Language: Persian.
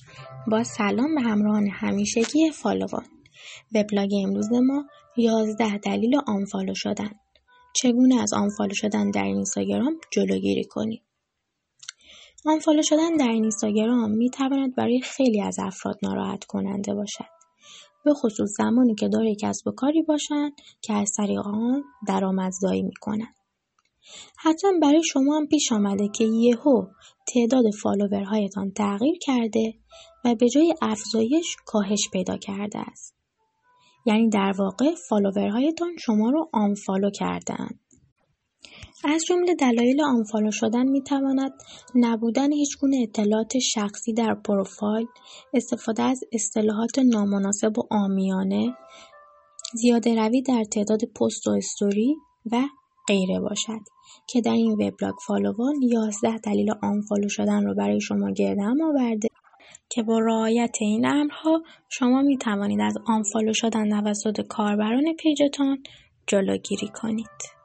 با سلام به همراهان همیشگی فالوان. وبلاگ امروز ما 11 دلیل آنفالو شدن. چگونه از آنفالو شدن در اینستاگرام جلوگیری کنید؟ آنفالو شدن در اینستاگرام می تواند برای خیلی از افراد ناراحت کننده باشد. به خصوص زمانی که دارای کسب و کاری باشند که از طریق آن درآمدزایی می کنند. حتما برای شما هم پیش آمده که یهو تعداد فالوورهایتان تغییر کرده و به جای افزایش کاهش پیدا کرده است. یعنی در واقع فالوورهایتان شما رو آنفالو کردند. از جمله دلایل آنفالو شدن میتواند نبودن هیچگونه اطلاعات شخصی در پروفایل، استفاده از اصطلاحات نامناسب و عامیانه، زیاده روی در تعداد پست و استوری و غیره باشد که در این وبلاگ فالوان 11 دلیل آنفالو شدن رو برای شما گرده‌ام آورده که با رعایت این امرها شما می توانید از آنفالو شدن توسط کاربران پیجتان جلوگیری کنید.